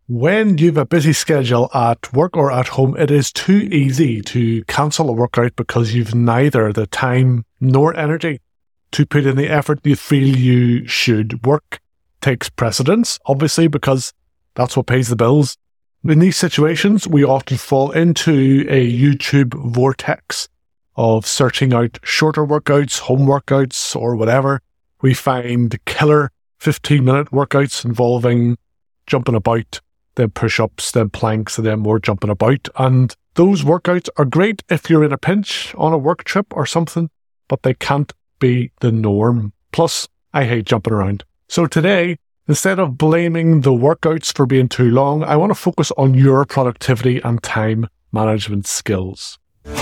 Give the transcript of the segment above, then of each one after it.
When you've a busy schedule at work or at home, it is too easy to cancel a workout because you've neither the time nor energy to put in the effort you feel you should. Work takes precedence, obviously, because that's what pays the bills. In these situations, we often fall into a YouTube vortex of searching out shorter workouts, home workouts, or whatever. We find killer 15-minute workouts involving jumping about, then push-ups, then planks, and then more jumping about. And those workouts are great if you're in a pinch on a work trip or something, but they can't be the norm. Plus, I hate jumping around. So today, instead of blaming the workouts for being too long, I want to focus on your productivity and time management skills.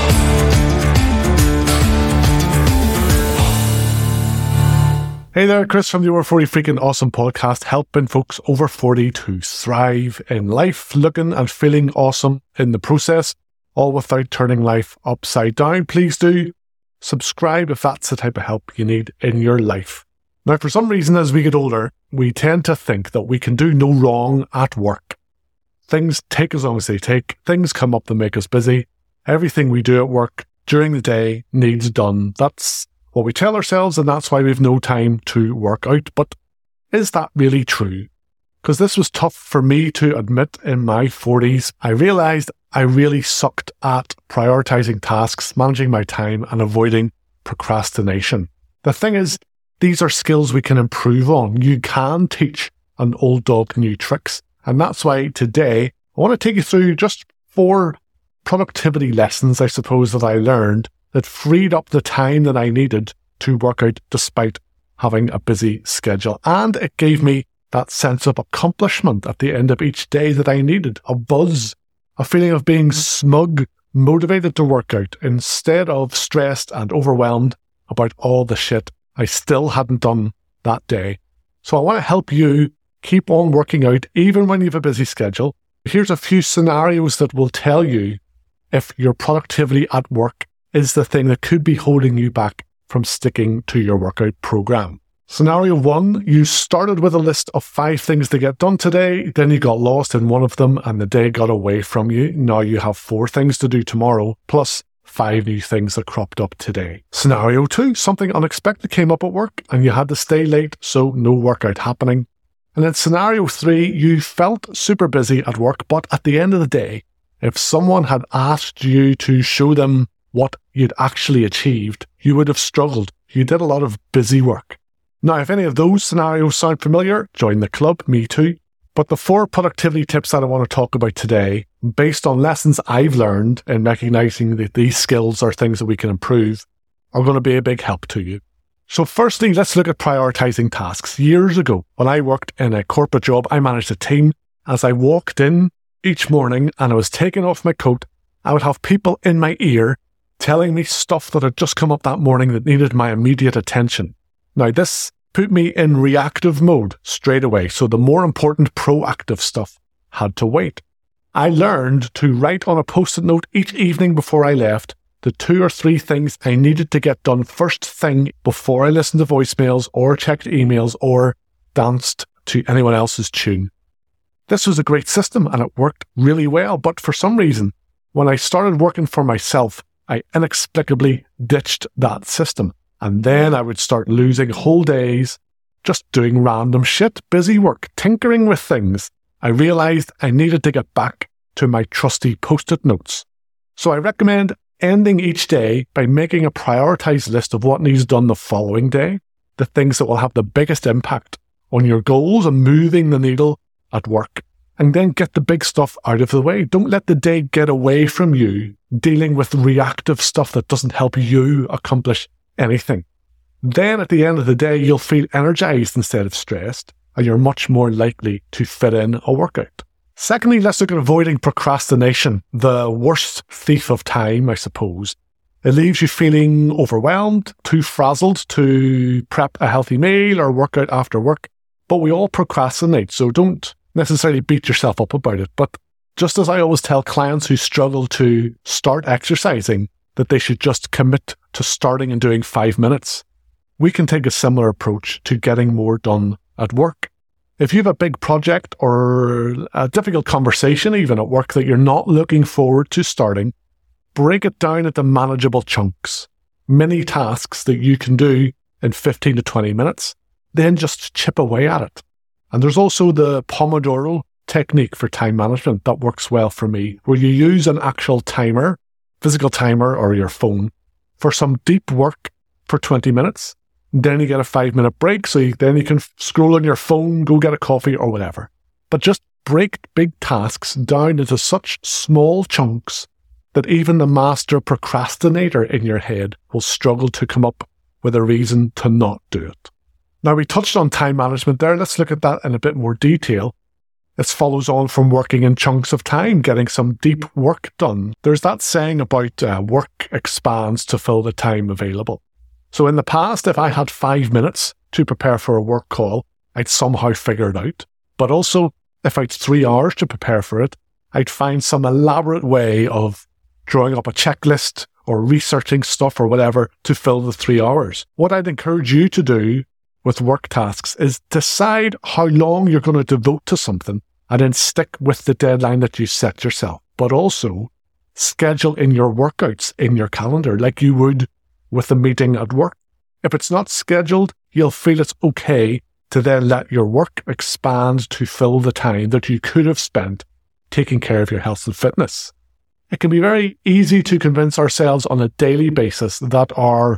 Hey there, Chris from the Over 40 Freaking Awesome podcast, helping folks over 40 to thrive in life, looking and feeling awesome in the process, all without turning life upside down. Please do subscribe if that's the type of help you need in your life. Now, for some reason, as we get older, we tend to think that we can do no wrong at work. Things take as long as they take. Things come up that make us busy. Everything we do at work during the day needs done. That's what we tell ourselves, and that's why we've no time to work out. But is that really true? Because this was tough for me to admit in my 40s. I realised I really sucked at prioritising tasks, managing my time, and avoiding procrastination. The thing is, these are skills we can improve on. You can teach an old dog new tricks. And that's why today I want to take you through just 4 productivity lessons, I suppose, that I learned that freed up the time that I needed to work out despite having a busy schedule. And it gave me that sense of accomplishment at the end of each day that I needed, a buzz, a feeling of being smug, motivated to work out instead of stressed and overwhelmed about all the shit I still hadn't done that day. So I want to help you keep on working out even when you have a busy schedule. Here's a few scenarios that will tell you if your productivity at work is the thing that could be holding you back from sticking to your workout program. Scenario 1, you started with a list of 5 things to get done today, then you got lost in one of them and the day got away from you. Now you have 4 things to do tomorrow, plus 5 new things that cropped up today. Scenario 2, something unexpected came up at work and you had to stay late, so no workout happening. And then scenario 3, you felt super busy at work, but at the end of the day, if someone had asked you to show them what you'd actually achieved, you would have struggled. You did a lot of busy work. Now, if any of those scenarios sound familiar, join the club, me too. But the 4 productivity tips that I want to talk about today, based on lessons I've learned in recognizing that these skills are things that we can improve, are going to be a big help to you. So firstly, let's look at prioritizing tasks. Years ago, when I worked in a corporate job, I managed a team. As I walked in each morning and I was taking off my coat, I would have people in my ear telling me stuff that had just come up that morning that needed my immediate attention. Now, this put me in reactive mode straight away, so the more important proactive stuff had to wait. I learned to write on a post-it note each evening before I left the 2 or 3 things I needed to get done first thing before I listened to voicemails or checked emails or danced to anyone else's tune. This was a great system and it worked really well, but for some reason, when I started working for myself, I inexplicably ditched that system. And then I would start losing whole days just doing random shit, busy work, tinkering with things. I realized I needed to get back to my trusty post-it notes. So I recommend ending each day by making a prioritized list of what needs done the following day, the things that will have the biggest impact on your goals and moving the needle at work. And then get the big stuff out of the way. Don't let the day get away from you dealing with reactive stuff that doesn't help you accomplish anything. Then at the end of the day, you'll feel energized instead of stressed, and you're much more likely to fit in a workout. Secondly, let's look at avoiding procrastination, the worst thief of time, I suppose. It leaves you feeling overwhelmed, too frazzled to prep a healthy meal or work out after work. But we all procrastinate, so don't necessarily beat yourself up about it. But just as I always tell clients who struggle to start exercising that they should just commit to starting and doing 5 minutes, we can take a similar approach to getting more done at work. If you have a big project or a difficult conversation even at work that you're not looking forward to starting, break it down into manageable chunks, mini tasks that you can do in 15 to 20 minutes, then just chip away at it. And there's also the Pomodoro technique for time management that works well for me, where you use an actual timer, physical timer or your phone, for some deep work for 20 minutes. Then you get a 5-minute break, so then you can scroll on your phone, go get a coffee or whatever. But just break big tasks down into such small chunks that even the master procrastinator in your head will struggle to come up with a reason to not do it. Now, we touched on time management there. Let's look at that in a bit more detail. This follows on from working in chunks of time, getting some deep work done. There's that saying about work expands to fill the time available. So in the past, if I had 5 minutes to prepare for a work call, I'd somehow figure it out. But also, if I had 3 hours to prepare for it, I'd find some elaborate way of drawing up a checklist or researching stuff or whatever to fill the 3 hours. What I'd encourage you to do with work tasks is decide how long you're going to devote to something and then stick with the deadline that you set yourself. But also, schedule in your workouts in your calendar like you would with a meeting at work. If it's not scheduled, you'll feel it's okay to then let your work expand to fill the time that you could have spent taking care of your health and fitness. It can be very easy to convince ourselves on a daily basis that our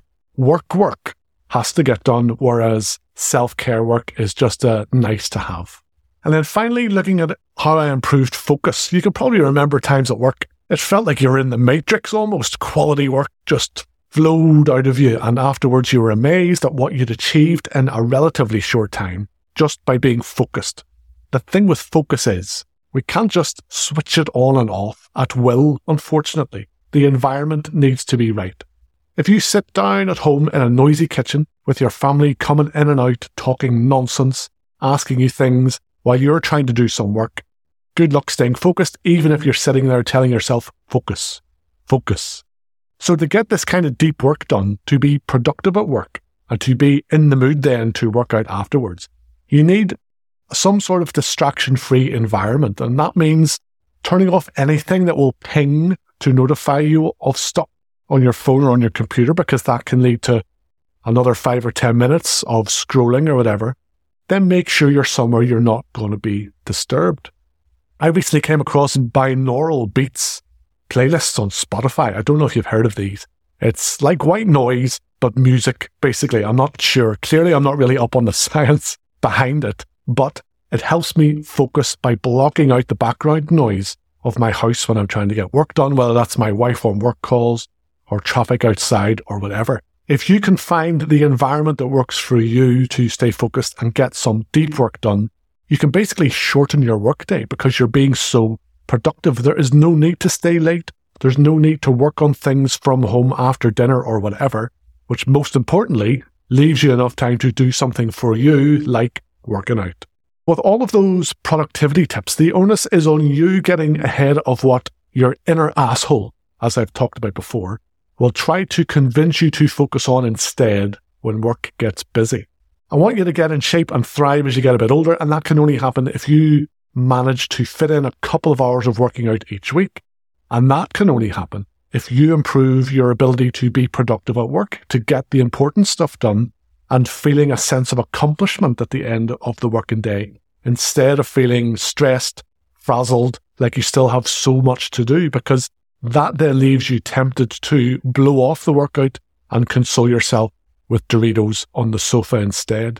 work has to get done, whereas self-care work is just a nice to have. And then finally, looking at how I improved focus. You can probably remember times at work, it felt like you were in the Matrix almost. Quality work just flowed out of you, and afterwards you were amazed at what you'd achieved in a relatively short time just by being focused. The thing with focus is, we can't just switch it on and off at will, unfortunately. The environment needs to be right. If you sit down at home in a noisy kitchen with your family coming in and out, talking nonsense, asking you things while you're trying to do some work, good luck staying focused, even if you're sitting there telling yourself, focus, focus. So to get this kind of deep work done, to be productive at work, and to be in the mood then to work out afterwards, you need some sort of distraction-free environment. And that means turning off anything that will ping to notify you of stuff on your phone or on your computer, because that can lead to another 5 or 10 minutes of scrolling or whatever. Then make sure you're somewhere you're not going to be disturbed. I recently came across binaural beats playlists on Spotify. I don't know if you've heard of these. It's like white noise, but music, basically. I'm not sure. Clearly, I'm not really up on the science behind it, but it helps me focus by blocking out the background noise of my house when I'm trying to get work done, whether that's my wife on work calls or traffic outside or whatever. If you can find the environment that works for you to stay focused and get some deep work done, you can basically shorten your workday because you're being so productive. There is no need to stay late. There's no need to work on things from home after dinner or whatever, which most importantly leaves you enough time to do something for you, like working out. With all of those productivity tips, the onus is on you getting ahead of what your inner asshole, as I've talked about before, will try to convince you to focus on instead when work gets busy. I want you to get in shape and thrive as you get a bit older, and that can only happen if you manage to fit in a couple of hours of working out each week. And that can only happen if you improve your ability to be productive at work, to get the important stuff done, and feeling a sense of accomplishment at the end of the working day, instead of feeling stressed, frazzled, like you still have so much to do, because that then leaves you tempted to blow off the workout and console yourself with Doritos on the sofa instead.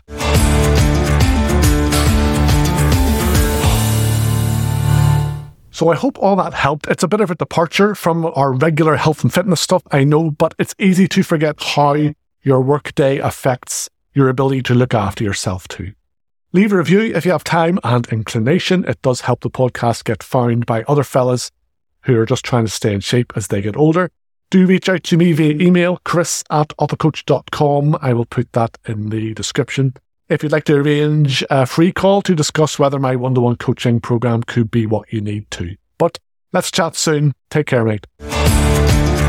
So I hope all that helped. It's a bit of a departure from our regular health and fitness stuff, I know, but it's easy to forget how your workday affects your ability to look after yourself too. Leave a review if you have time and inclination. It does help the podcast get found by other fellas who are just trying to stay in shape as they get older. Do reach out to me via email, chris@authorcoach.com. I will put that in the description. If you'd like to arrange a free call to discuss whether my one-to-one coaching program could be what you need to. But let's chat soon. Take care, mate.